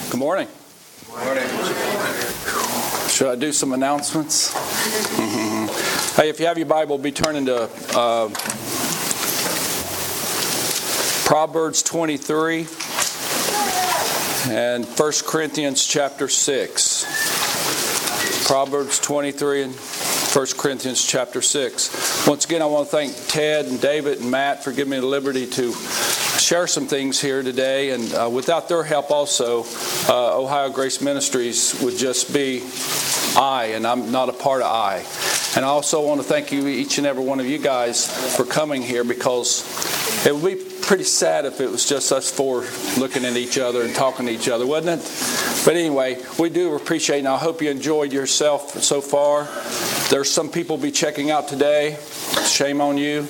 Good morning. Morning. Should I do some announcements? Hey, if you have your Bible, be turning to Proverbs 23 and 1 Corinthians chapter 6. Proverbs 23 and 1 Corinthians chapter 6. Once again, I want to thank Ted and David and Matt for giving me the liberty to share some things here today. And without their help also, Ohio Grace Ministries would just be I, and I'm not a part of I. And I also want to thank you, each and every one of you guys, for coming here, because it would be pretty sad if it was just us four looking at each other and talking to each other, wouldn't it? But anyway, we do appreciate it, and I hope you enjoyed yourself so far. There's some people be checking out today. Shame on you.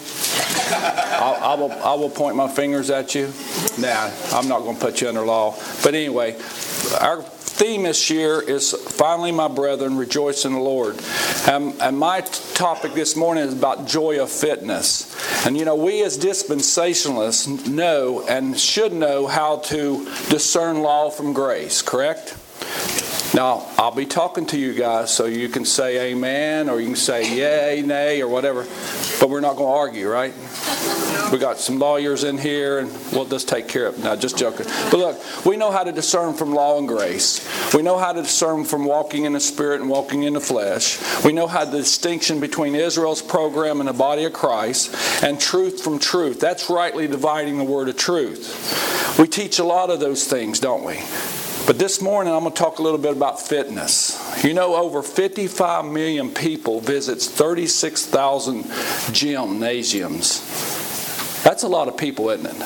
I will point my fingers at you. Nah, I'm not going to put you under law. But anyway, our theme this year is Finally, My Brethren, Rejoice in the Lord. And my topic this morning is about joy of fitness. And you know, we as dispensationalists know and should know how to discern law from grace, correct? Now, I'll be talking to you guys so you can say amen, or you can say yay, nay, or whatever. But we're not going to argue, right? We got some lawyers in here, and we'll just take care of it. No, just joking. But look, we know how to discern from law and grace. We know how to discern from walking in the Spirit and walking in the flesh. We know how the distinction between Israel's program and the body of Christ, and truth from truth. That's rightly dividing the word of truth. We teach a lot of those things, don't we? But this morning, I'm going to talk a little bit about fitness. You know, over 55 million people visits 36,000 gymnasiums. That's a lot of people, isn't it?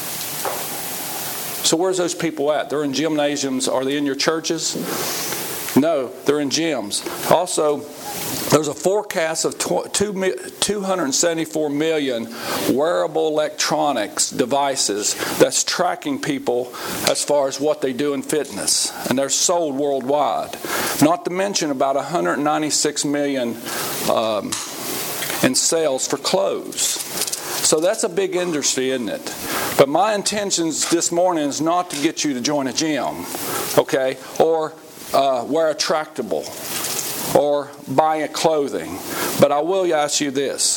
So where's those people at? They're in gymnasiums. Are they in your churches? No, they're in gyms. Also, there's a forecast of 274 million wearable electronics devices that's tracking people as far as what they do in fitness. And they're sold worldwide. Not to mention about 196 million in sales for clothes. So that's a big industry, isn't it? But my intentions this morning is not to get you to join a gym, okay? Or wear a tractable, or buy a clothing. But I will ask you this.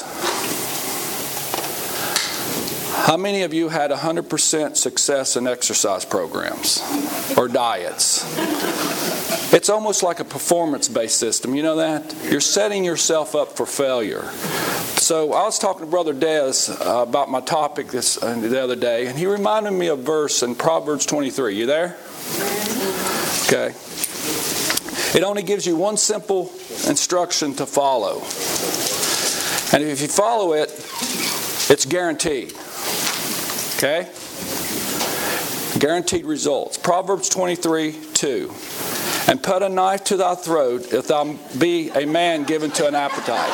How many of you had 100% success in exercise programs or diets? It's almost like a performance-based system. You know that? You're setting yourself up for failure. So I was talking to Brother Des about my topic the other day, and he reminded me of a verse in Proverbs 23. You there? Okay. It only gives you one simple instruction to follow. And if you follow it, it's guaranteed. Okay? Guaranteed results. Proverbs 23:2. And put a knife to thy throat if thou be a man given to an appetite.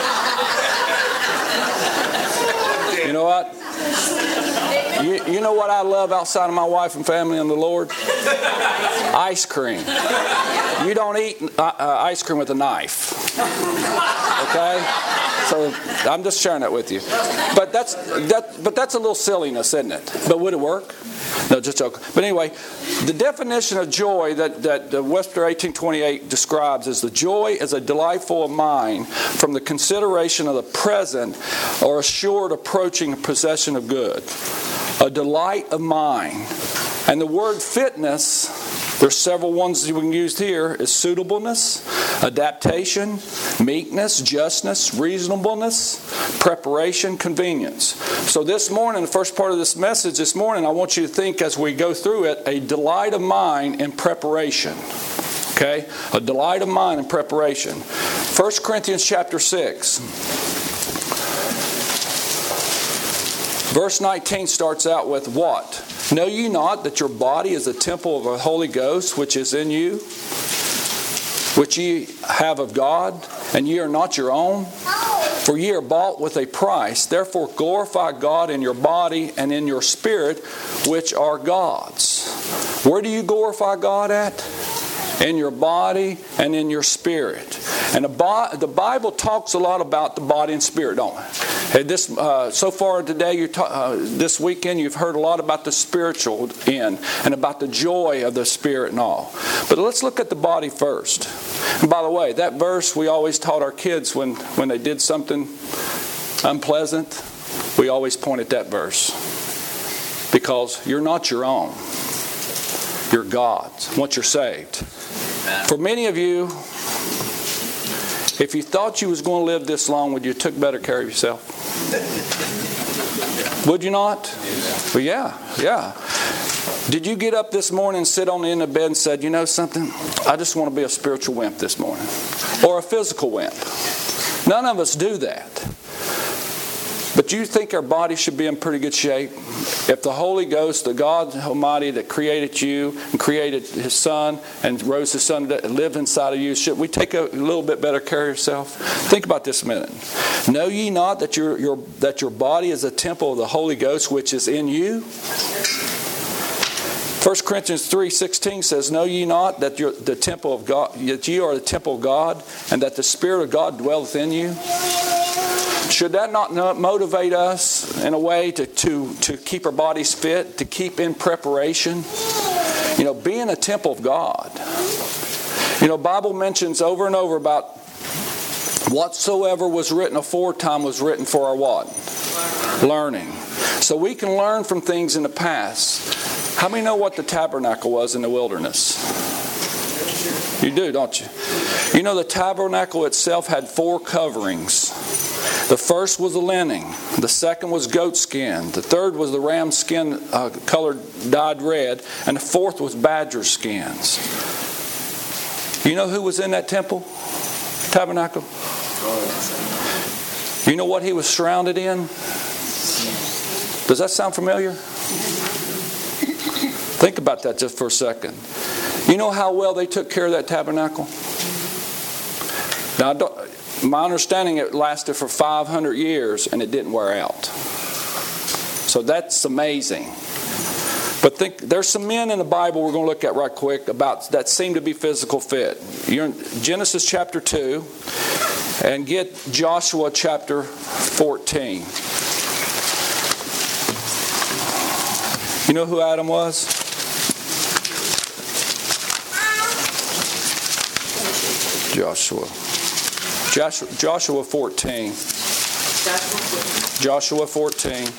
You know what? You know what I love outside of my wife and family and the Lord? Ice cream. You don't eat ice cream with a knife. Okay? So I'm just sharing that with you. But that's a little silliness, isn't it? But would it work? No, just joking. But anyway, the definition of joy that Webster 1828 describes is the joy is a delightful of mind from the consideration of the present or assured approaching possession of good. A delight of mind. And the word fitness, there's several ones that we can use here, is suitableness, adaptation, meekness, justness, reasonableness, preparation, convenience. So this morning, the first part of this message this morning, I want you to think as we go through it, a delight of mind in preparation. Okay? A delight of mind in preparation. 1 Corinthians chapter 6. Verse 19 starts out with what? Know ye not that your body is a temple of the Holy Ghost, which is in you, which ye have of God, and ye are not your own? For ye are bought with a price. Therefore glorify God in your body and in your spirit, which are God's. Where do you glorify God at? In your body and in your spirit. And the Bible talks a lot about the body and spirit, don't it? So far today, this weekend, you've heard a lot about the spiritual end and about the joy of the Spirit and all. But let's look at the body first. And by the way, that verse we always taught our kids when they did something unpleasant, we always point at that verse. Because you're not your own. You're God's once you're saved. For many of you, if you thought you was going to live this long, would you took better care of yourself? Would you not? Well, yeah. Did you get up this morning and sit on the end of bed and said, you know something? I just want to be a spiritual wimp this morning. Or a physical wimp. None of us do that. But you think our body should be in pretty good shape? If the Holy Ghost, the God Almighty that created you and created His Son and rose His Son that lived inside of you, should we take a little bit better care of yourself? Think about this a minute. Know ye not that your body is a temple of the Holy Ghost which is in you? 1 Corinthians 3:16 says, know ye not that you're the temple of God, that ye are the temple of God, and that the Spirit of God dwelleth in you? Should that not motivate us in a way to keep our bodies fit, to keep in preparation? You know, being a temple of God. You know, Bible mentions over and over about whatsoever was written aforetime was written for our what? Learning. So we can learn from things in the past. How many know what the tabernacle was in the wilderness? You do, don't you? You know the tabernacle itself had 4 coverings. The first was the linen. The second was goat skin. The third was the ram skin colored dyed red. And the fourth was badger skins. You know who was in that temple? Tabernacle? You know what he was surrounded in? Does that sound familiar? Think about that just for a second. You know how well they took care of that tabernacle? Now, my understanding, it lasted for 500 years and it didn't wear out. So that's amazing. But there's some men in the Bible we're going to look at right quick about that seem to be physical fit. You're in Genesis chapter 2 and get Joshua chapter 14. You know who Adam was? Joshua 14. Joshua 14.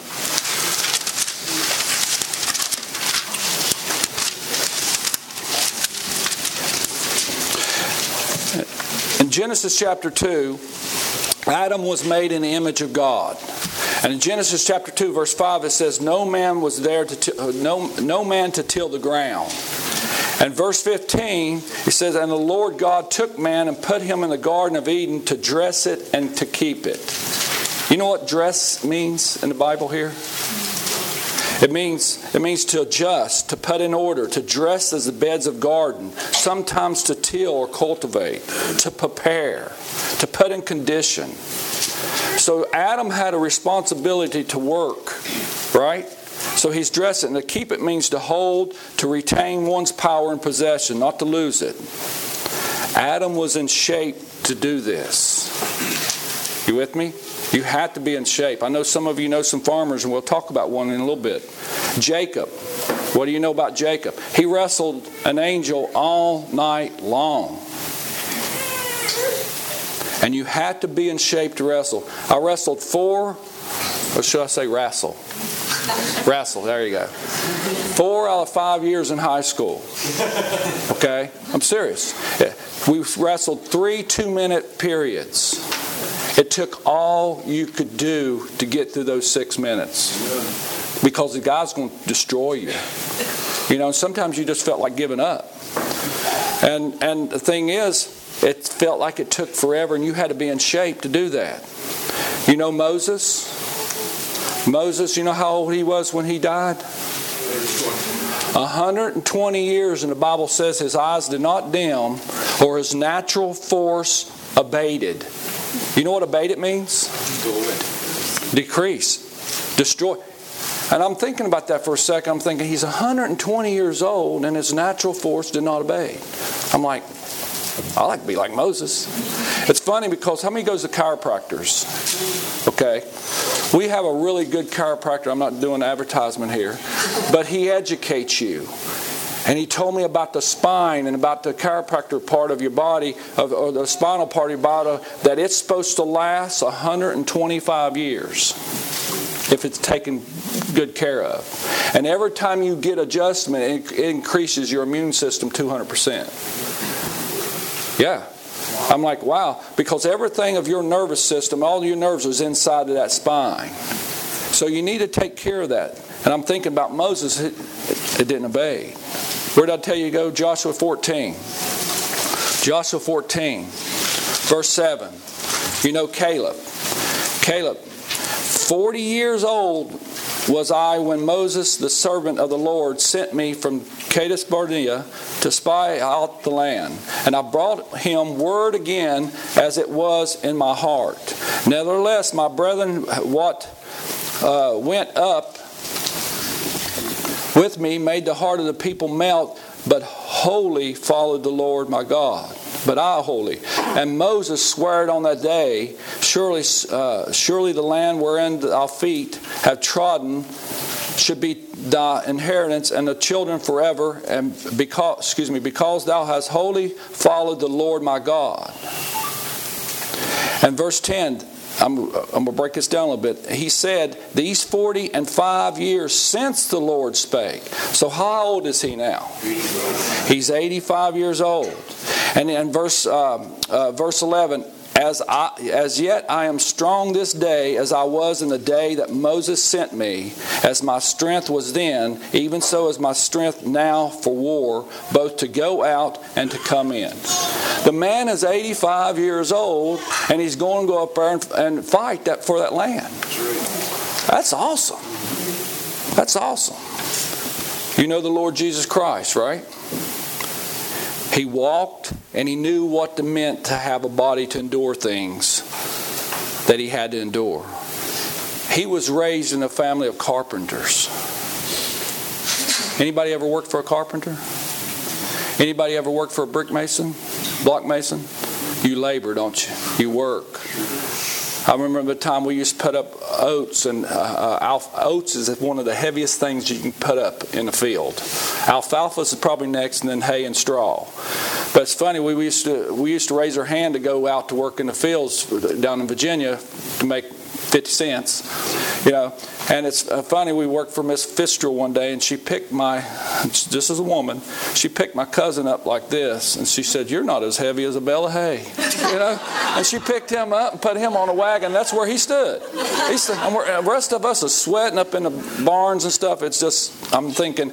In Genesis chapter 2, Adam was made in the image of God. And in Genesis chapter 2, verse 5, it says, no man was there no man to till the ground. And verse 15, it says, and the Lord God took man and put him in the Garden of Eden to dress it and to keep it. You know what dress means in the Bible here? It means to adjust, to put in order, to dress as the beds of garden, sometimes to till or cultivate, to prepare, to put in condition. So Adam had a responsibility to work, right? So he's dressed it. And to keep it means to hold, to retain one's power and possession, not to lose it. Adam was in shape to do this. You with me? You have to be in shape. I know some of you know some farmers, and we'll talk about one in a little bit. Jacob. What do you know about Jacob? He wrestled an angel all night long. And you had to be in shape to wrestle. I wrestled 4, or should I say wrestle? Wrestle, there you go. 4 out of 5 years in high school. Okay? I'm serious. We wrestled 3 2-minute periods. It took all you could do to get through those 6 minutes. Because the guy's going to destroy you. You know, sometimes you just felt like giving up. And the thing is, it felt like it took forever and you had to be in shape to do that. You know Moses? Moses, you know how old he was when he died? 120 years, and the Bible says his eyes did not dim or his natural force abated. You know what abated means? Decrease. Destroy. And I'm thinking about that for a second. I'm thinking he's 120 years old and his natural force did not abate. I'm like, I like to be like Moses. It's funny because how many goes to chiropractors? Okay. We have a really good chiropractor. I'm not doing advertisement here. But he educates you. And he told me about the spine and about the chiropractor part of your body, or the spinal part of your body, that it's supposed to last 125 years if it's taken good care of. And every time you get adjustment, it increases your immune system 200%. Yeah. I'm like, wow, because everything of your nervous system, all your nerves is inside of that spine. So you need to take care of that. And I'm thinking about Moses, it didn't obey. Where did I tell you to go? Joshua 14. Joshua 14, verse 7. You know Caleb. Caleb, 40 years old was I when Moses, the servant of the Lord, sent me from Kadesh Barnea to spy out the land. And I brought him word again as it was in my heart. Nevertheless, my brethren, what went up with me made the heart of the people melt, but wholly followed the Lord my God. But I wholly. And Moses swore on that day, surely the land wherein thy feet have trodden should be thy inheritance and the children forever, and because thou hast wholly followed the Lord my God. And verse 10, I'm going to break this down a little bit. He said, these 45 years since the Lord spake. So how old is he now? He's 85 years old. And in verse 11, as yet I am strong this day as I was in the day that Moses sent me. As my strength was then, even so is my strength now for war, both to go out and to come in. The man is 85 years old, and he's going to go up there and fight for that land. That's awesome. That's awesome. You know the Lord Jesus Christ, right? He walked and he knew what it meant to have a body to endure things that he had to endure. He was raised in a family of carpenters. Anybody ever worked for a carpenter? Anybody ever worked for a brick mason? Block mason? You labor, don't you? You work. I remember the time we used to put up oats, and oats is one of the heaviest things you can put up in the field. Alfalfa is probably next, and then hay and straw. But it's funny, we used to raise our hand to go out to work in the fields down in Virginia to make 50 cents, you know. And it's funny, we worked for Miss Fistral one day, and she picked just as a woman, she picked my cousin up like this, and she said, "You're not as heavy as a bale of hay," you know. And she picked him up and put him on a wagon. That's where he stood. And the rest of us are sweating up in the barns and stuff. It's just, I'm thinking,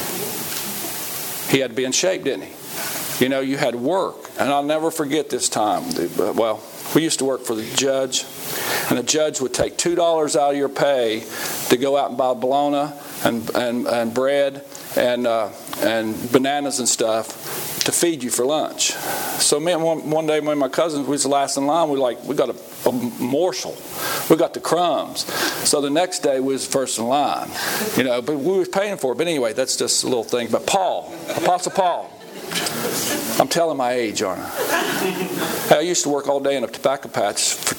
he had to be in shape, didn't he? You know, you had work. And I'll never forget this time. Well, we used to work for the judge, and the judge would take $2 out of your pay to go out and buy bologna and bread and bananas and stuff to feed you for lunch. So me and one day, me and my cousins, we was the last in line. We got a morsel. We got the crumbs. So the next day we was first in line. You know, but we was paying for it. But anyway, that's just a little thing. But Paul, Apostle Paul. I'm telling my age, aren't I? I used to work all day in a tobacco patch for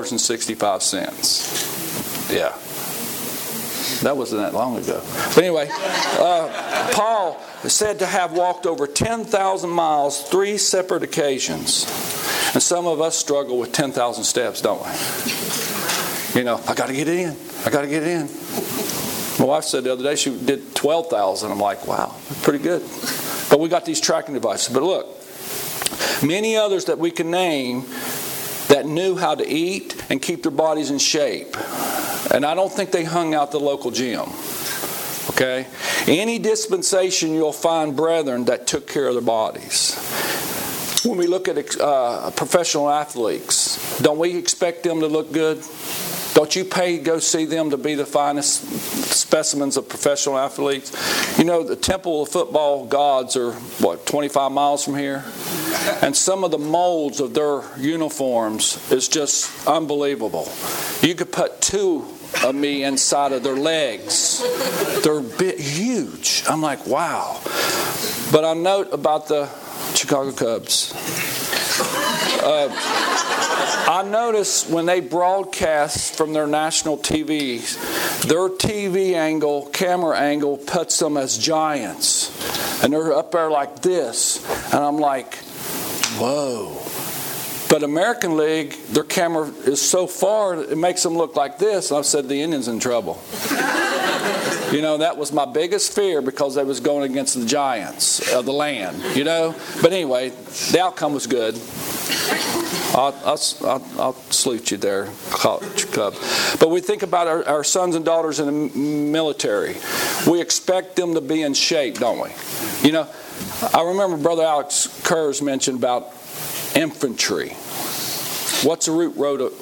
$2.65. Yeah. That wasn't that long ago. But anyway, Paul said to have walked over 10,000 miles 3 separate occasions. And some of us struggle with 10,000 steps, don't we? You know, I got to get it in. I got to get it in. My wife said the other day she did 12,000. I'm like, wow, that's pretty good. But we got these tracking devices. But look, many others that we can name that knew how to eat and keep their bodies in shape. And I don't think they hung out the local gym. Okay? Any dispensation you'll find brethren that took care of their bodies. When we look at professional athletes, don't we expect them to look good? Don't you pay to go see them to be the finest specimens of professional athletes? You know, the Temple of Football gods are, 25 miles from here? And some of the molds of their uniforms is just unbelievable. You could put 2 of me inside of their legs. They're huge. I'm like, wow. But I note about the Chicago Cubs. I noticed when they broadcast from their national TVs, their TV angle, camera angle, puts them as giants. And they're up there like this. And I'm like, whoa. But American League, their camera is so far, it makes them look like this. And I said, the Indians in trouble. You know, that was my biggest fear because they was going against the giants of the land, you know. But anyway, the outcome was good. I'll salute you there, College Cub. But we think about our sons and daughters in the military. We expect them to be in shape, don't we? You know, I remember Brother Alex Kurz mentioned about infantry. What's the root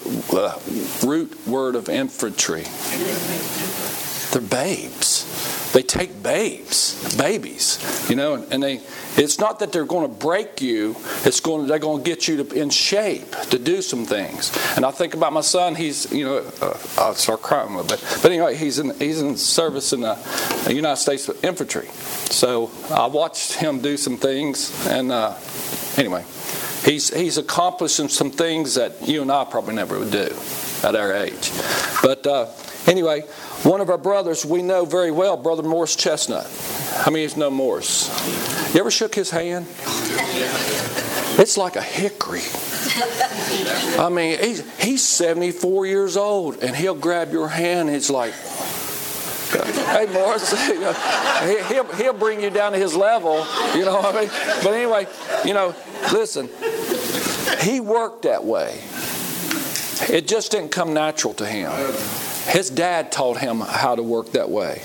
word of infantry? They're babes. They take babies, you know, and it's not that they're going to break you. They're going to get you in shape to do some things. And I think about my son. He's, you know, I'll start crying a little bit. But anyway, he's in service in the United States Infantry. So I watched him do some things, and anyway, he's accomplishing some things that you and I probably never would do at our age. But anyway, one of our brothers we know very well, Brother Morris Chestnut. How many of you know Morris? You ever shook his hand? It's like a hickory. I mean, he's 74 years old, and he'll grab your hand, and it's like, hey, Morris, he'll bring you down to his level, you know what I mean? But anyway, you know, listen, he worked that way. It just didn't come natural to him. His dad taught him how to work that way.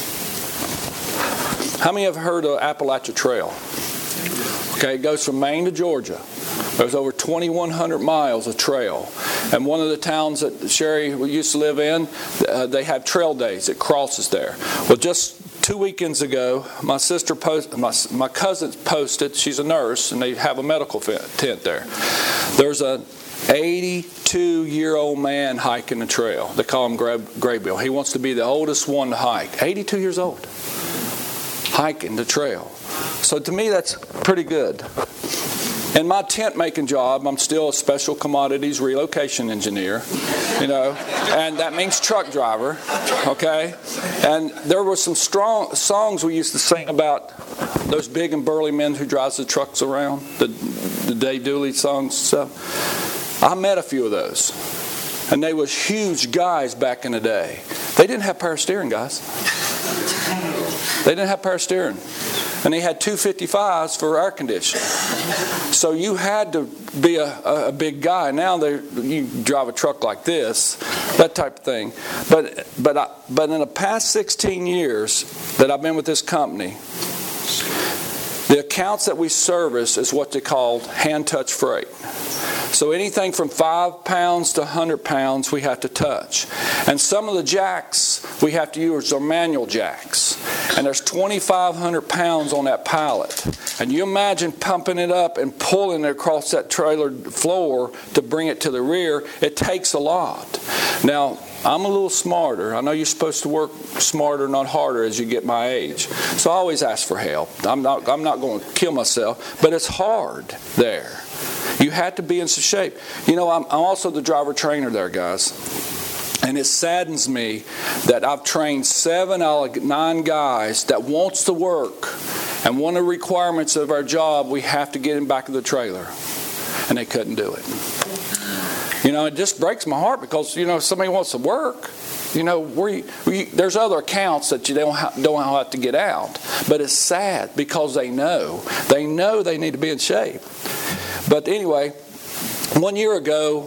How many have heard of Appalachia Trail? Okay, it goes from Maine to Georgia. There's over 2,100 miles of trail. And one of the towns that Sherry used to live in, they have trail days. It crosses there. Well, just 2 weekends ago, my cousin posted, she's a nurse, and they have a medical tent there. There's an 82-year-old man hiking the trail. They call him Graybill. He wants to be the oldest one to hike. 82 years old. Hiking the trail. So to me, that's pretty good. In my tent making job, I'm still a special commodities relocation engineer, you know, and that means truck driver, okay? And there were some strong songs we used to sing about those big and burly men who drives the trucks around, the Dave Dooley songs and stuff. I met a few of those, and they was huge guys back in the day. They didn't have power steering, guys. They didn't have power steering. And they had 255s for air conditioning. So you had to be a big guy. Now you drive a truck like this, that type of thing. But in the past 16 years that I've been with this company, the accounts that we service is what they call hand-touch freight. So anything from 5 pounds to 100 pounds we have to touch. And some of the jacks we have to use are manual jacks. And there's 2,500 pounds on that pallet. And you imagine pumping it up and pulling it across that trailer floor to bring it to the rear. It takes a lot. Now, I'm a little smarter. I know you're supposed to work smarter, not harder, as you get my age. So I always ask for help. I'm not going to kill myself, but it's hard there. You have to be in some shape. You know, I'm also the driver trainer there, guys. And it saddens me that I've trained 7 out of 9 guys that wants to work. And one of the requirements of our job, we have to get in back of the trailer. And they couldn't do it. You know, it just breaks my heart because, you know, somebody wants to work. You know, there's other accounts that you don't have to get out. But it's sad because they know they need to be in shape. But anyway, 1 year ago,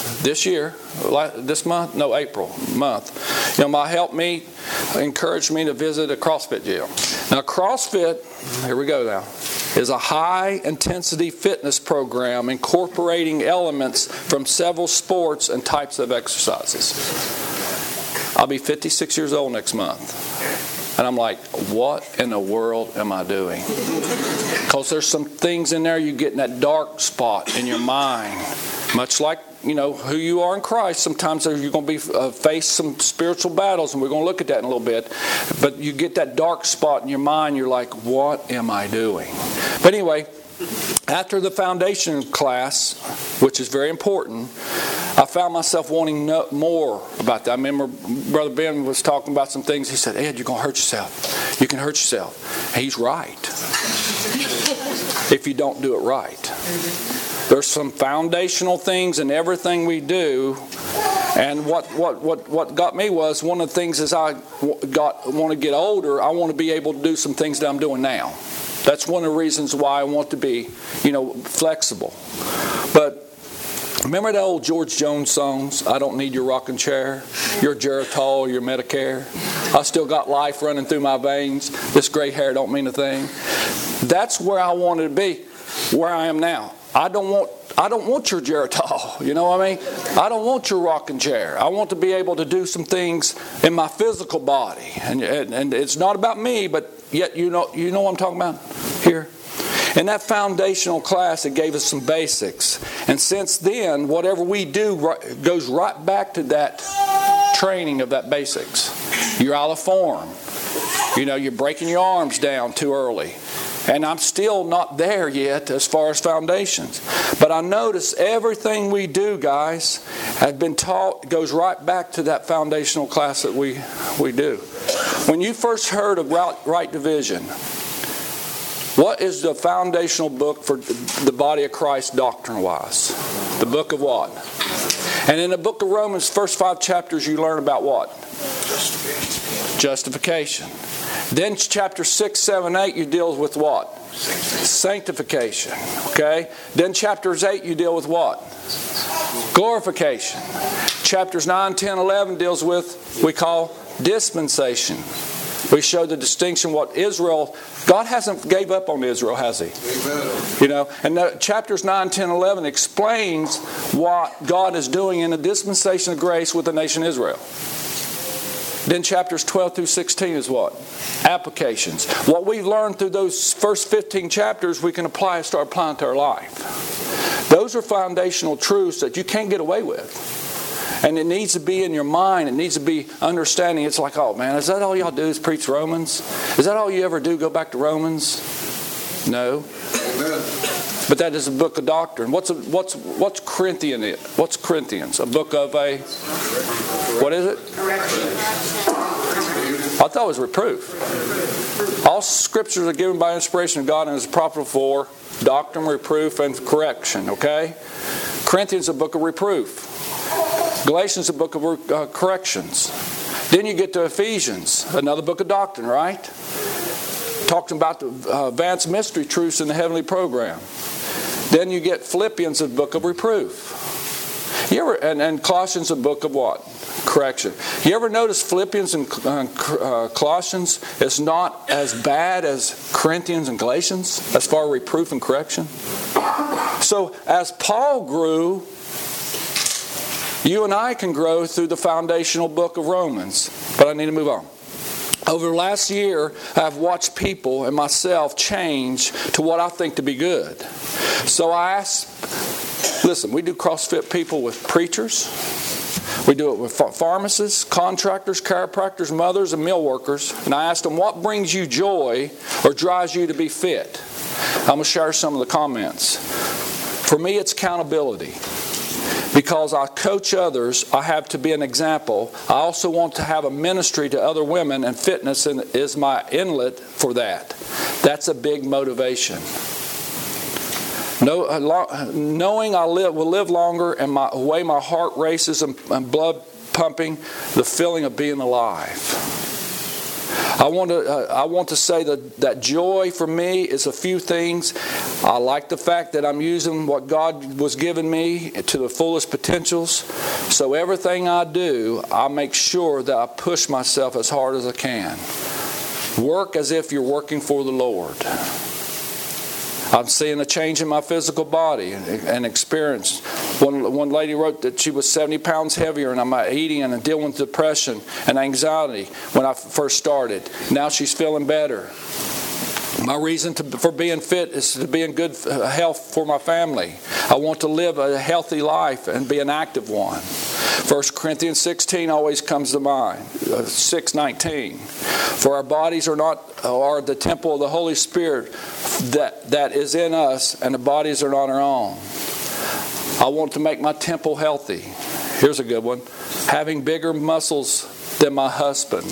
April month, you know, my help me encouraged me to visit a CrossFit gym. Now, CrossFit, here we go now, is a high-intensity fitness program incorporating elements from several sports and types of exercises. I'll be 56 years old next month. And I'm like, what in the world am I doing? Because there's some things in there you get in that dark spot in your mind. Much like, you know, who you are in Christ. Sometimes you're going to be face some spiritual battles, and we're going to look at that in a little bit. But you get that dark spot in your mind, you're like, what am I doing? But anyway, after the foundation class, which is very important, I found myself wanting more about that. I remember Brother Ben was talking about some things. He said, Ed, you're going to hurt yourself. You can hurt yourself. And he's right. If you don't do it right. There's some foundational things in everything we do. And what got me was, one of the things as I want to get older, I want to be able to do some things that I'm doing now. That's one of the reasons why I want to be, flexible. But remember the old George Jones songs? I don't need your rocking chair, your Geritol, your Medicare. I still got life running through my veins. This gray hair don't mean a thing. That's where I wanted to be, where I am now. I don't want your Geritol, you know what I mean? I don't want your rocking chair. I want to be able to do some things in my physical body. And it's not about me, but yet you know what I'm talking about here? In that foundational class, it gave us some basics. And since then, whatever we do goes right back to that training of that basics. You're out of form. You're breaking your arms down too early. And I'm still not there yet as far as foundations. But I notice everything we do, guys, have been taught, goes right back to that foundational class that we do. When you first heard of right division, what is the foundational book for the body of Christ doctrine-wise? The book of what? And in the book of Romans, first 5 chapters, you learn about what? Justification. Then chapter 6, 7, 8, you deal with what? Sanctification. Okay? Then chapters 8, you deal with what? Glorification. Chapters 9, 10, 11 deals with, we call dispensation. We show the distinction what Israel, God hasn't gave up on Israel, has He? Amen. And chapters 9, 10, 11 explains what God is doing in the dispensation of grace with the nation Israel. Then chapters 12 through 16 is what? Applications. What we've learned through those first 15 chapters, we can start applying to our life. Those are foundational truths that you can't get away with. And it needs to be in your mind. It needs to be understanding. It's like, oh man, is that all y'all do is preach Romans? Is that all you ever do, go back to Romans? No. Amen. But that is a book of doctrine. What's Corinthians? What's Corinthians? A book of a... What is it? Correction. I thought it was reproof. All scriptures are given by inspiration of God and is profitable for doctrine, reproof, and correction. Okay? Corinthians is a book of reproof. Galatians is a book of corrections. Then you get to Ephesians, another book of doctrine, right? Talking about the advanced mystery truths in the heavenly program. Then you get Philippians, a book of reproof. And Colossians, a book of what? Correction. You ever notice Philippians and Colossians is not as bad as Corinthians and Galatians as far as reproof and correction? So as Paul grew, you and I can grow through the foundational book of Romans. But I need to move on. Over the last year, I've watched people and myself change to what I think to be good. So I asked, listen, we do CrossFit people with preachers. We do it with pharmacists, contractors, chiropractors, mothers, and meal workers. And I asked them, what brings you joy or drives you to be fit? I'm going to share some of the comments. For me, it's accountability. Because I coach others, I have to be an example. I also want to have a ministry to other women, and fitness is my inlet for that. That's a big motivation. Knowing I will live longer, and the way my heart races and blood pumping, the feeling of being alive. I want to say that joy for me is a few things. I like the fact that I'm using what God was giving me to the fullest potentials. So everything I do, I make sure that I push myself as hard as I can. Work as if you're working for the Lord. I'm seeing a change in my physical body and experience. One lady wrote that she was 70 pounds heavier, and I'm eating and dealing with depression and anxiety when I first started. Now she's feeling better. My reason for being fit is to be in good health for my family. I want to live a healthy life and be an active one. 1 Corinthians 16 always comes to mind. 6:19. For our bodies are the temple of the Holy Spirit that is in us, and the bodies are not our own. I want to make my temple healthy. Here's a good one. Having bigger muscles than my husband.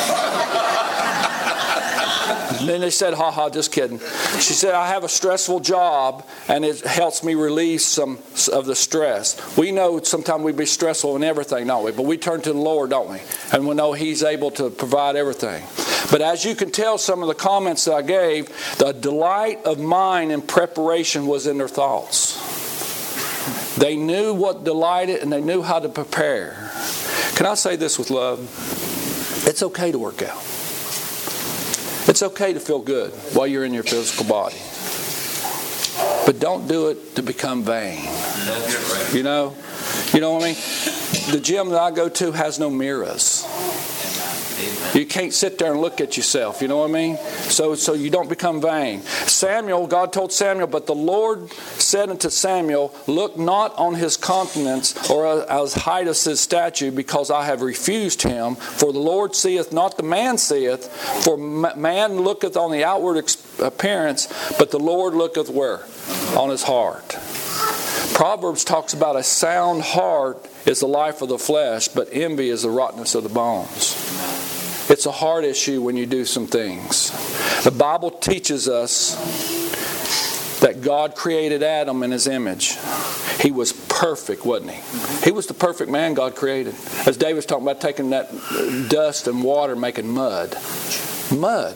And then they said, ha, just kidding. She said, I have a stressful job, and it helps me release some of the stress. We know sometimes we be stressful in everything, don't we? But we turn to the Lord, don't we? And we know He's able to provide everything. But as you can tell, some of the comments that I gave, the delight of mine in preparation was in their thoughts. They knew what delighted, and they knew how to prepare. Can I say this with love? It's okay to work out. It's okay to feel good while you're in your physical body. But don't do it to become vain. You know what I mean? The gym that I go to has no mirrors. You can't sit there and look at yourself, you know what I mean? So you don't become vain. God told Samuel, but the Lord said unto Samuel, look not on his countenance or as height of his statue, because I have refused him. For the Lord seeth not the man seeth, for man looketh on the outward appearance, but the Lord looketh where? On his heart. Proverbs talks about a sound heart is the life of the flesh, but envy is the rottenness of the bones. It's a heart issue when you do some things. The Bible teaches us that God created Adam in His image. He was perfect, wasn't he? He was the perfect man God created. As David was talking about taking that dust and water and making mud. Mud.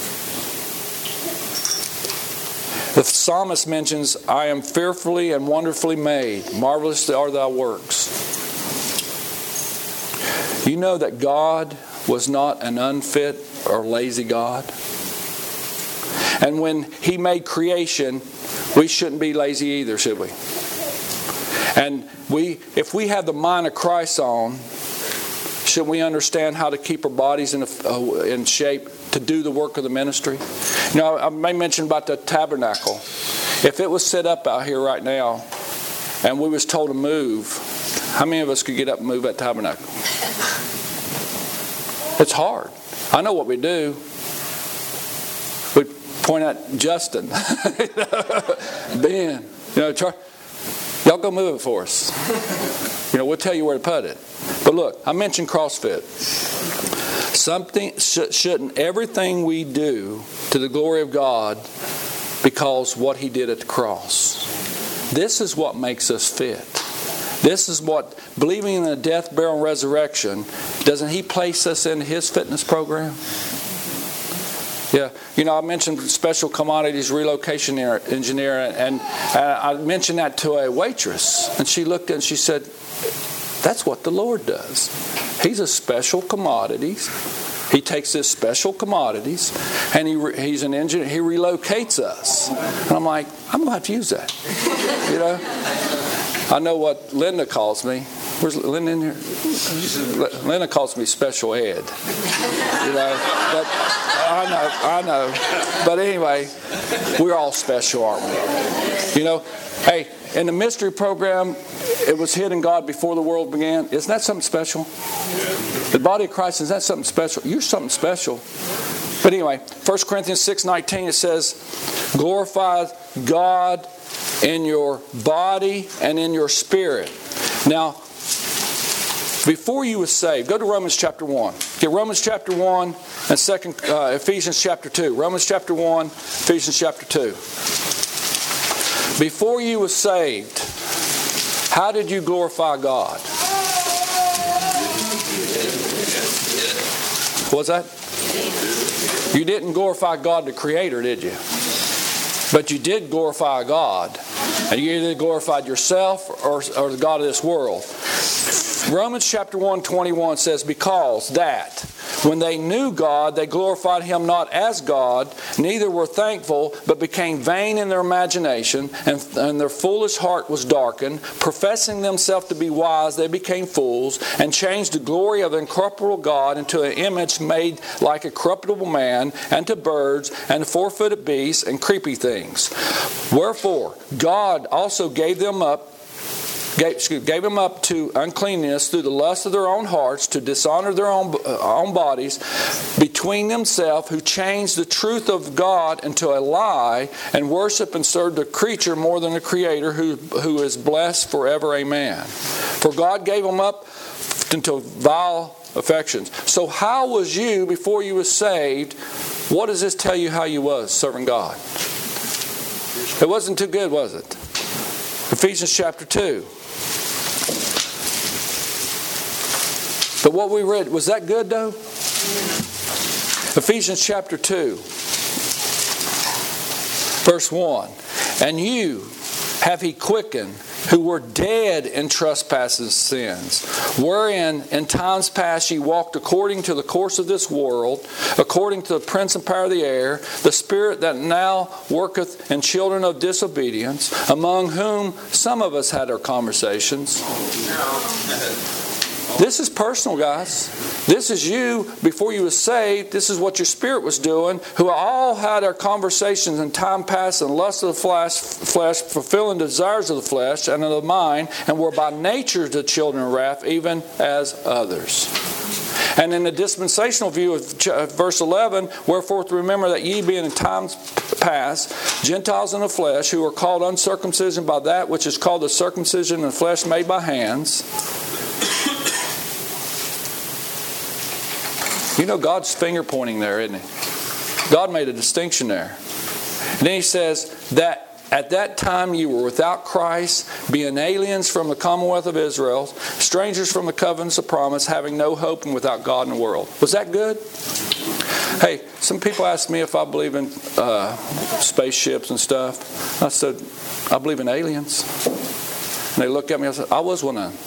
The psalmist mentions, I am fearfully and wonderfully made. Marvelous are thy works. You know that God was not an unfit or lazy God. And when He made creation, we shouldn't be lazy either, should we? And if we have the mind of Christ on, shouldn't we understand how to keep our bodies in shape to do the work of the ministry? You know, I may mention about the tabernacle. If it was set up out here right now and we was told to move, how many of us could get up and move that tabernacle? It's hard. I know what we do. We point at Justin, Ben, y'all go move it for us. We'll tell you where to put it. But look, I mentioned CrossFit. Shouldn't everything we do to the glory of God because what He did at the cross? This is what makes us fit. This is what, believing in the death, burial, and resurrection, doesn't He place us in His fitness program? Yeah. I mentioned special commodities relocation engineer, and I mentioned that to a waitress, and she looked and she said, that's what the Lord does. He's a special commodities. He takes this special commodities, and he's an engineer. He relocates us. And I'm like, I'm going to have to use that. I know what Linda calls me. Where's Linda in here? Linda calls me special ed. But I know. But anyway, we're all special, aren't we? Hey, in the mystery program, it was hid in God before the world began. Isn't that something special? The body of Christ, is that something special? You're something special. But anyway, 1 Corinthians 6:19, it says, glorify God in your body and in your spirit. Now, before you were saved, go to Romans chapter 1. Get Romans chapter 1 and Ephesians chapter 2. Romans chapter 1, Ephesians chapter 2. Before you were saved, how did you glorify God? What's that? You didn't glorify God the Creator, did you? But you did glorify God. And you either glorified yourself or the God of this world. Romans chapter 1:21 says, because that When they knew God, they glorified Him not as God, neither were thankful, but became vain in their imagination, and their foolish heart was darkened. Professing themselves to be wise, they became fools, and changed the glory of the incorruptible God into an image made like a corruptible man, and to birds, and to four-footed beasts, and creepy things. Wherefore, God also gave them up to uncleanness through the lust of their own hearts, to dishonor their own bodies between themselves, who changed the truth of God into a lie, and worship and serve the creature more than the Creator, who is blessed forever. Amen. For God gave them up into vile affections. So how was you before you was saved? What does this tell you how you was serving God? It wasn't too good, was it? Ephesians chapter 2. But what we read, was that good though? Ephesians chapter 2, verse 1. And you have He quickened, who were dead in trespasses and sins, wherein in times past ye walked according to the course of this world, according to the prince and power of the air, the spirit that now worketh in children of disobedience, among whom some of us had our conversations. This is personal, guys. This is you before you was saved. This is what your spirit was doing, who all had our conversations in time past and lust of the flesh, fulfilling the desires of the flesh and of the mind, and were by nature the children of wrath, even as others. And in the dispensational view of verse 11, wherefore remember that ye being in times past Gentiles in the flesh, who are called uncircumcision by that which is called the circumcision in the flesh made by hands. You know God's finger pointing there, isn't He? God made a distinction there. And then He says that at that time you were without Christ, being aliens from the commonwealth of Israel, strangers from the covenants of promise, having no hope and without God in the world. Was that good? Hey, some people ask me if I believe in spaceships and stuff. I said, I believe in aliens. And they look at me and I said, I was one of them.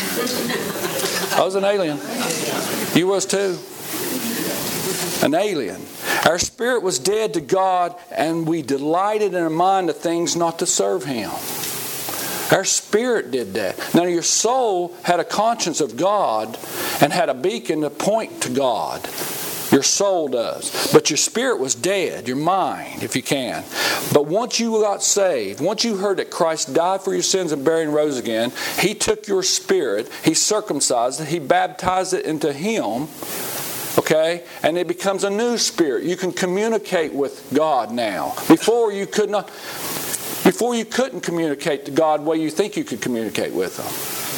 I was an alien. You was too. An alien. Our spirit was dead to God, and we delighted in our mind the things not to serve Him. Our spirit did that. Now your soul had a conscience of God and had a beacon to point to God. Your soul does. But your spirit was dead, your mind, if you can. But once you got saved, once you heard that Christ died for your sins and buried and rose again, He took your spirit, He circumcised it, He baptized it into Him. Okay? And it becomes a new spirit. You can communicate with God now. Before you couldn't communicate to God the way you think you could communicate with Him.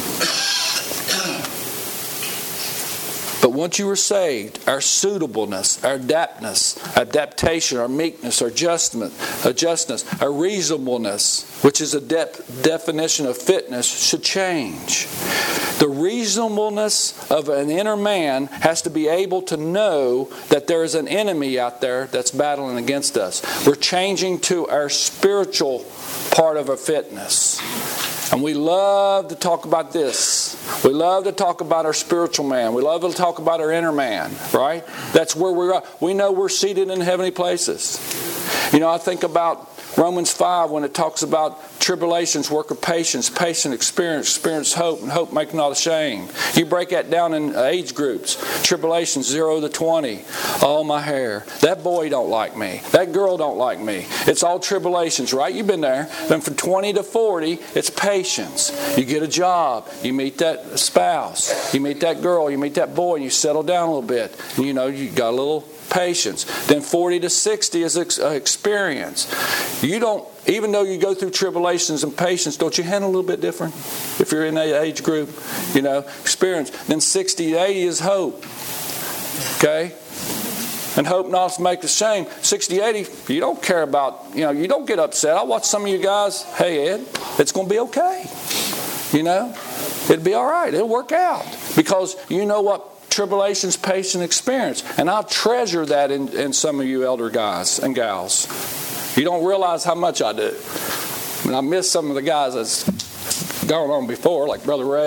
But once you were saved, our suitableness, our adaptation, our meekness, our adjustness, our reasonableness, which is a definition of fitness, should change. The reasonableness of an inner man has to be able to know that there is an enemy out there that's battling against us. We're changing to our spiritual part of our fitness. And we love to talk about this. We love to talk about our spiritual man. We love to talk about our inner man, right? That's where we're at. We know we're seated in heavenly places. You know, I think about Romans 5 when it talks about tribulations, work of patience, patient experience hope, and hope make not ashamed. You break that down in age groups. Tribulations 0 to 20. Oh, my hair. That boy don't like me. That girl don't like me. It's all tribulations, right? You've been there. Then from 20 to 40, it's patience. You get a job. You meet that spouse. You meet that girl. You meet that boy. And you settle down a little bit. And you know, you got a little patience. Then 40 to 60 is experience. You don't, even though you go through tribulations and patience, don't you handle a little bit different? If you're in that age group, you know, experience. Then 60 to 80 is hope. Okay? And hope not to make ashamed. 60, 80, you don't care about, you know, you don't get upset. I watch some of you guys, hey Ed, it's going to be okay. You know? It'll be all right. It'll work out. Because you know what tribulations, patience, experience. And I treasure that in some of you elder guys and gals. You don't realize how much I do. I mean, I miss some of the guys that's gone on before, like Brother Ray,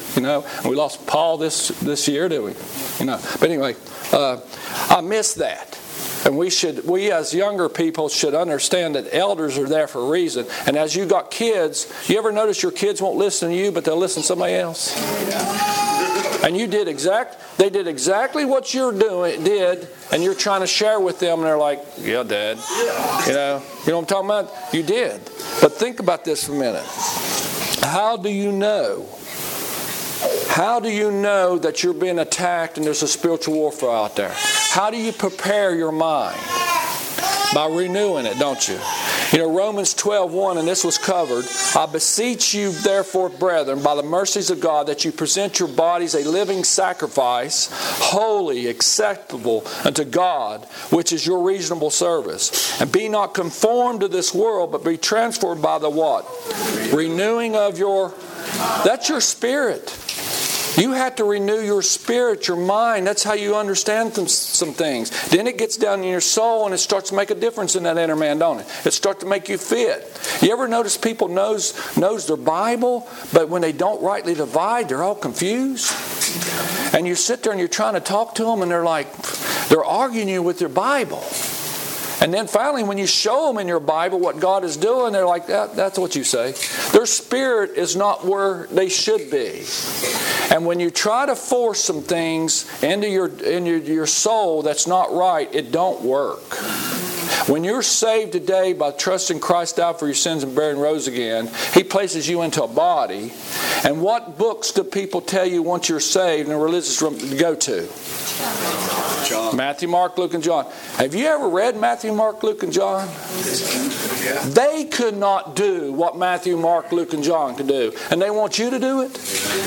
you know. And we lost Paul this year, didn't we? You know. But anyway, I miss that. And we as younger people should understand that elders are there for a reason. And as you got kids, you ever notice your kids won't listen to you, but they'll listen to somebody else? And they did exactly what you did, and you're trying to share with them, and they're like, yeah, Dad. You know what I'm talking about? You did. But think about this for a minute. How do you know? How do you know that you're being attacked and there's a spiritual warfare out there? How do you prepare your mind? By renewing it, don't you? You know, Romans 12:1, and this was covered. I beseech you, therefore, brethren, by the mercies of God, that you present your bodies a living sacrifice, holy, acceptable unto God, which is your reasonable service. And be not conformed to this world, but be transformed by the what? Renewing of your... That's your spirit. You have to renew your spirit, your mind. That's how you understand some things. Then it gets down in your soul and it starts to make a difference in that inner man, don't it? It starts to make you fit. You ever notice people knows their Bible, but when they don't rightly divide, they're all confused? And you sit there and you're trying to talk to them and they're arguing you with their Bible. And then finally, when you show them in your Bible what God is doing, they're like, that's what you say. Their spirit is not where they should be. And when you try to force some things into your soul that's not right, it don't work. When you're saved today by trusting Christ died for your sins and buried and rose again, He places you into a body. And what books do people tell you once you're saved in a religious room to go to? John. Matthew, Mark, Luke, and John. Have you ever read Matthew, Mark, Luke, and John? Yeah. They could not do what Matthew, Mark, Luke, and John could do. And they want you to do it?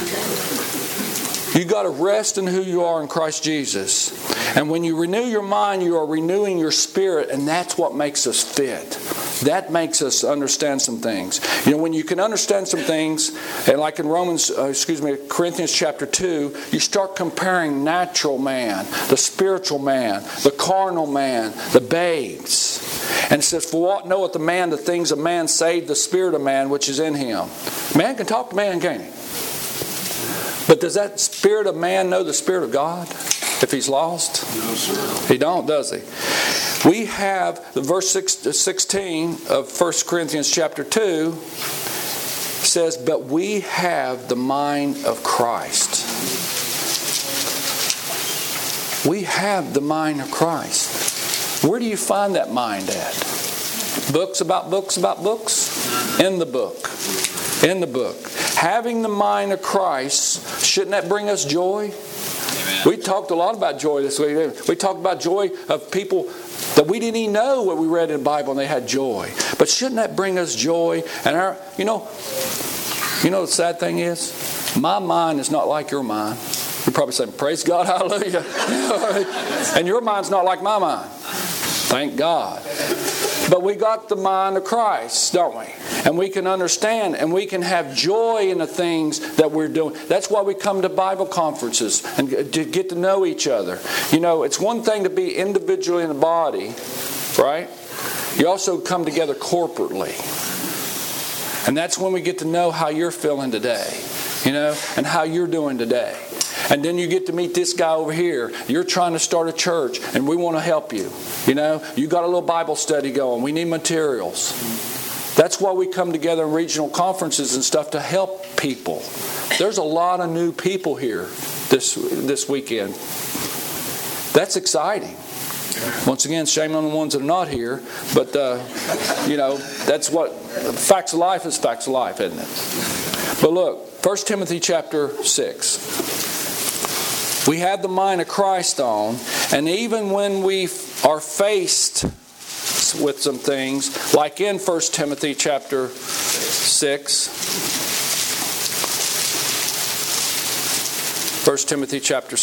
You got to rest in who you are in Christ Jesus. And when you renew your mind, you are renewing your spirit, and that's what makes us fit. That makes us understand some things. You know, when you can understand some things, and like in Corinthians chapter 2, you start comparing natural man, the spiritual man, the carnal man, the babes. And it says, for what knoweth the man the things of man, save the spirit of man which is in him? Man can talk to man, can't he? But does that spirit of man know the Spirit of God if he's lost? No, sir. He don't, does he? We have the verse 16 of 1 Corinthians chapter 2 says, but we have the mind of Christ. We have the mind of Christ. Where do you find that mind at? Books about books about books? In the book. In the book. Having the mind of Christ, shouldn't that bring us joy? Amen. We talked a lot about joy this week. We talked about joy of people that we didn't even know what we read in the Bible and they had joy. But shouldn't that bring us joy? And you know the sad thing is? My mind is not like your mind. You're probably saying, praise God, hallelujah. And your mind's not like my mind. Thank God. But we got the mind of Christ, don't we? And we can understand and we can have joy in the things that we're doing. That's why we come to Bible conferences and to get to know each other. You know, it's one thing to be individually in the body, right? You also come together corporately. And that's when we get to know how you're feeling today, you know, and how you're doing today. And then you get to meet this guy over here. You're trying to start a church, and we want to help you. You know, you got a little Bible study going. We need materials. That's why we come together in regional conferences and stuff to help people. There's a lot of new people here this weekend. That's exciting. Once again, shame on the ones that are not here. But, you know, that's what facts of life is facts of life, isn't it? But look, 1 Timothy chapter 6. We have the mind of Christ on, and even when we are faced with some things, like in 1 Timothy chapter 6, 1 Timothy chapter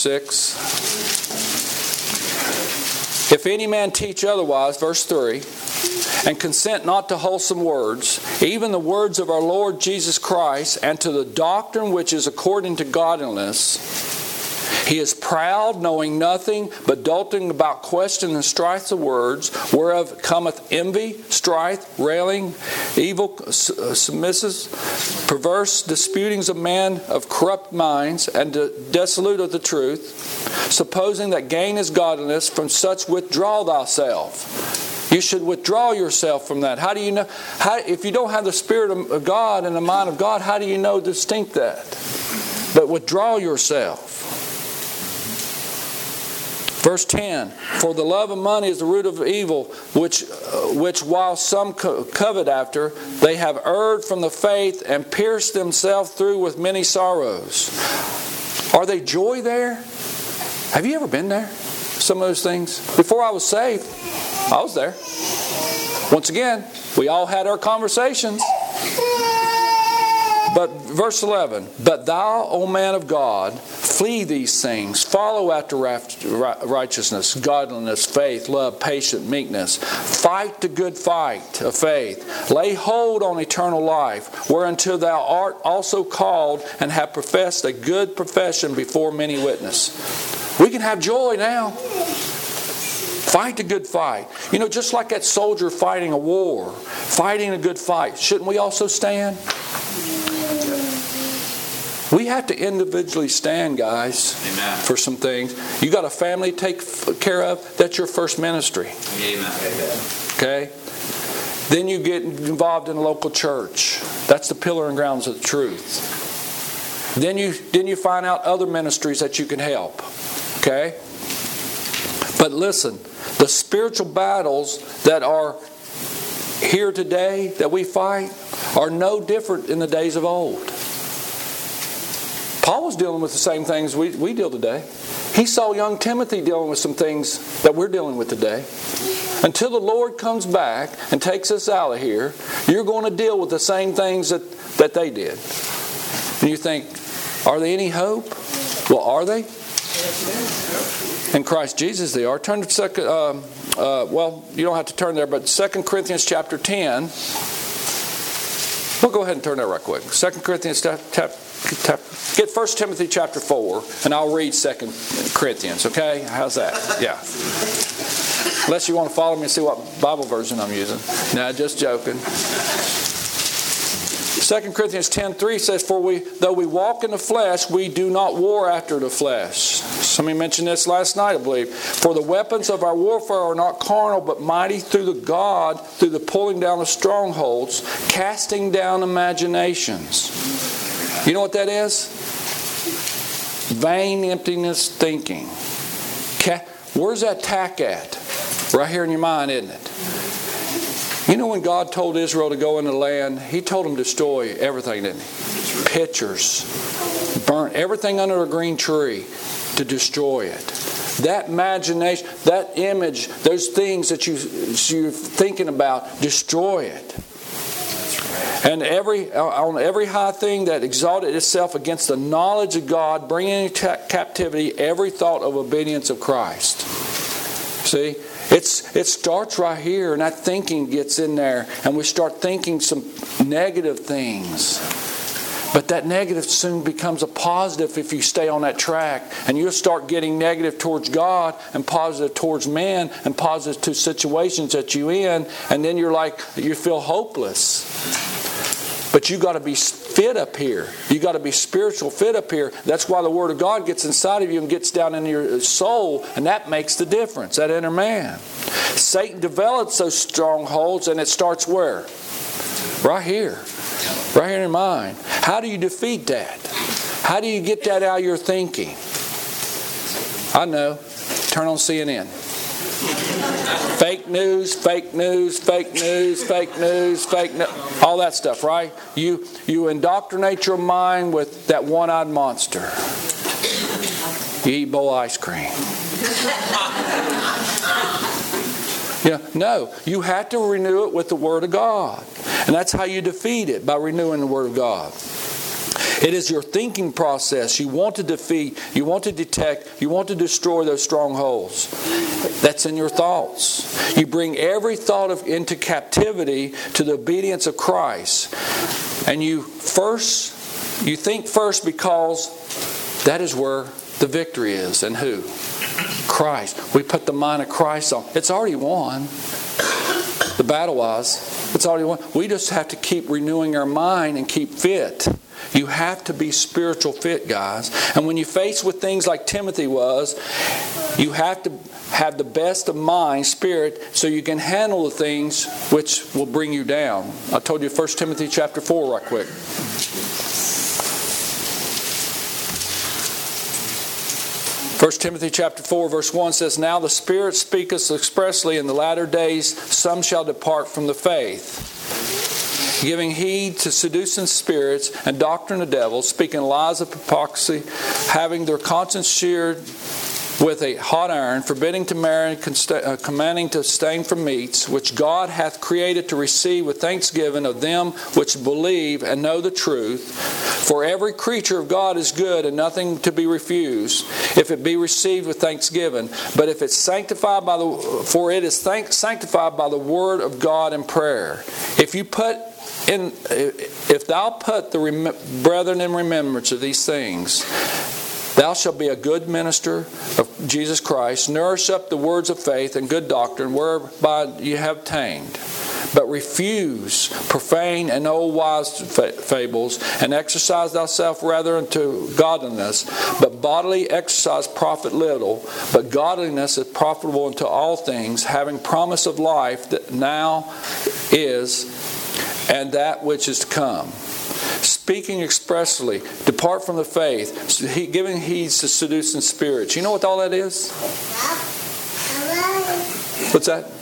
6, if any man teach otherwise, verse 3, and consent not to wholesome words, even the words of our Lord Jesus Christ, and to the doctrine which is according to godliness, He is proud, knowing nothing, but doting about questions and strifes of words, whereof cometh envy, strife, railing, evil submisses, perverse disputings of men of corrupt minds, and dissolute of the truth, supposing that gain is godliness. From such withdraw thyself. You should withdraw yourself from that. How do you know? If you don't have the Spirit of God and the mind of God, how do you know distinct that? But withdraw yourself. Verse 10, for the love of money is the root of evil, which while some covet after, they have erred from the faith and pierced themselves through with many sorrows. Are they joy there? Have you ever been there? Some of those things. Before I was saved, I was there. Once again, we all had our conversations. But verse 11, but thou, O man of God, flee these things. Follow after righteousness, godliness, faith, love, patience, meekness. Fight the good fight of faith. Lay hold on eternal life, whereunto thou art also called, and have professed a good profession before many witnesses. We can have joy now. Fight the good fight. You know, just like that soldier fighting a war, fighting a good fight, shouldn't we also stand? We have to individually stand, guys. Amen. For some things. You got a family to take care of, that's your first ministry. Amen. Okay? Then you get involved in a local church. That's the pillar and grounds of the truth. Then you find out other ministries that you can help. Okay? But listen, the spiritual battles that are here today that we fight are no different in the days of old. Paul was dealing with the same things we deal today. He saw young Timothy dealing with some things that we're dealing with today. Until the Lord comes back and takes us out of here, you're going to deal with the same things that they did. And you think, are they any hope? Well, are they? In Christ Jesus they are. Turn to well, you don't have to turn there, but 2 Corinthians chapter 10. We'll go ahead and turn there right quick. 2 Corinthians get 1 Timothy chapter 4, and I'll read 2 Corinthians, okay? How's that? Yeah. Unless you want to follow me and see what Bible version I'm using. No, just joking. 2 Corinthians 10:3 says, for though we walk in the flesh, we do not war after the flesh. Somebody mentioned this last night, I believe. For the weapons of our warfare are not carnal, but mighty through the God, through the pulling down of strongholds, casting down imaginations. You know what that is? Vain emptiness thinking. Where's that tack at? Right here in your mind, isn't it? You know when God told Israel to go into the land, He told them to destroy everything, didn't He? Pictures. Burn everything under a green tree to destroy it. That imagination, that image, those things that you're thinking about, destroy it. And on every high thing that exalted itself against the knowledge of God, bringing into captivity every thought of obedience of Christ. See? It starts right here, and that thinking gets in there, and we start thinking some negative things. But that negative soon becomes a positive if you stay on that track. And you'll start getting negative towards God and positive towards man and positive to situations that you're in. And then you feel hopeless. But you got to be fit up here. You got to be spiritual fit up here. That's why the Word of God gets inside of you and gets down into your soul, and that makes the difference, that inner man. Satan develops those strongholds, and it starts where? Right here. Right here in your mind. How do you defeat that? How do you get that out of your thinking? I know. Turn on CNN. Fake news, fake news, fake news, fake news, fake news. All that stuff, right? You indoctrinate your mind with that one-eyed monster. You eat bowl ice cream. No, you have to renew it with the Word of God. And that's how you defeat it, by renewing the Word of God. It is your thinking process. You want to defeat, you want to detect, you want to destroy those strongholds. That's in your thoughts. You bring every thought into captivity to the obedience of Christ. And you think first because that is where the victory is. And who? Christ. We put the mind of Christ on. It's already won. The battle was. It's already won. We just have to keep renewing our mind and keep fit. You have to be spiritual fit, guys. And when you face with things like Timothy was, you have to have the best of mind, spirit, so you can handle the things which will bring you down. I told you 1 Timothy chapter 4 right quick. 1 Timothy chapter 4 verse 1 says, "Now the Spirit speaketh expressly in the latter days, some shall depart from the faith, giving heed to seducing spirits and doctrine of devils, speaking lies of hypocrisy, having their conscience seared with a hot iron, forbidding to marry, commanding to abstain from meats, which God hath created to receive with thanksgiving of them which believe and know the truth. For every creature of God is good, and nothing to be refused, if it be received with thanksgiving. But if it's sanctified by sanctified by the word of God and prayer." If thou put the brethren in remembrance of these things, thou shalt be a good minister of Jesus Christ, nourish up the words of faith and good doctrine, whereby you have attained. But refuse profane and old wise fables, and exercise thyself rather unto godliness. But bodily exercise profit little, but godliness is profitable unto all things, having promise of life that now is, and that which is to come. Speaking expressly, depart from the faith, giving heed to seducing spirits. You know what all that is? What's that?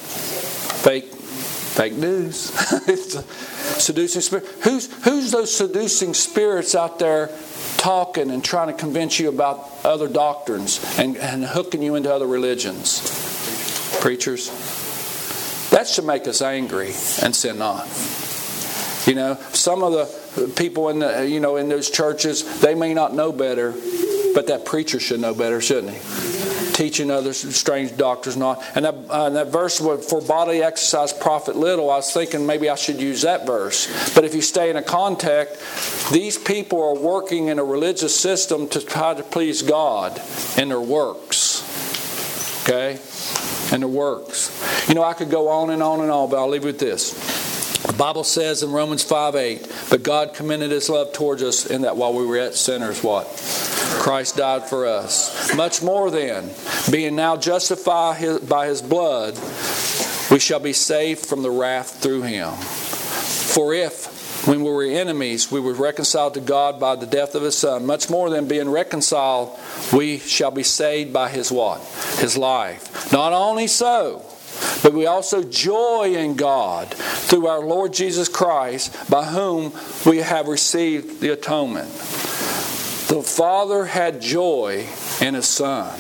Fake news. It's a seducing spirit. Who's those seducing spirits out there talking and trying to convince you about other doctrines and hooking you into other religions? Preachers. That should make us angry and sin not. You know, some of the people in those churches, they may not know better, but that preacher should know better, shouldn't he? Teaching others strange doctrines not. And that verse, for bodily exercise profit little, I was thinking maybe I should use that verse. But if you stay in a context, these people are working in a religious system to try to please God in their works. Okay? In their works. You know, I could go on and on and on, but I'll leave you with this. The Bible says in Romans 5:8, "But God commended His love towards us in that while we were yet sinners," what? Christ died for us. "Much more then, being now justified by His blood, we shall be saved from the wrath through Him. For if, when we were enemies, we were reconciled to God by the death of His Son, much more than being reconciled, we shall be saved by His what? His life. Not only so, but we also joy in God through our Lord Jesus Christ, by whom we have received the atonement." The Father had joy in His Son.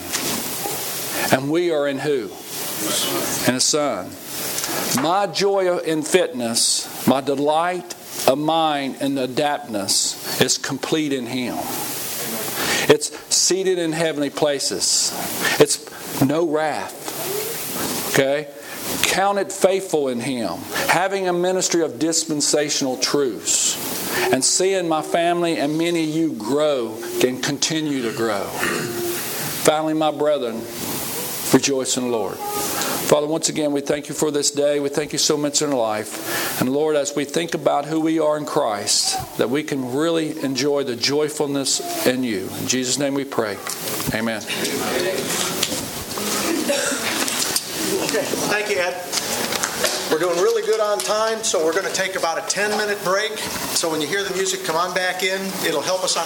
And we are in who? In His Son. My joy in fitness, my delight of mind and adaptness is complete in Him. It's seated in heavenly places. It's no wrath. Okay? Counted faithful in Him, having a ministry of dispensational truths, and seeing my family and many of you grow and continue to grow. Finally, my brethren, rejoice in the Lord. Father, once again, we thank You for this day. We thank You so much in our life. And Lord, as we think about who we are in Christ, that we can really enjoy the joyfulness in You. In Jesus' name we pray. Amen. Okay, thank you, Ed. We're doing really good on time, so we're going to take about a 10-minute break. So when you hear the music, come on back in. It'll help us on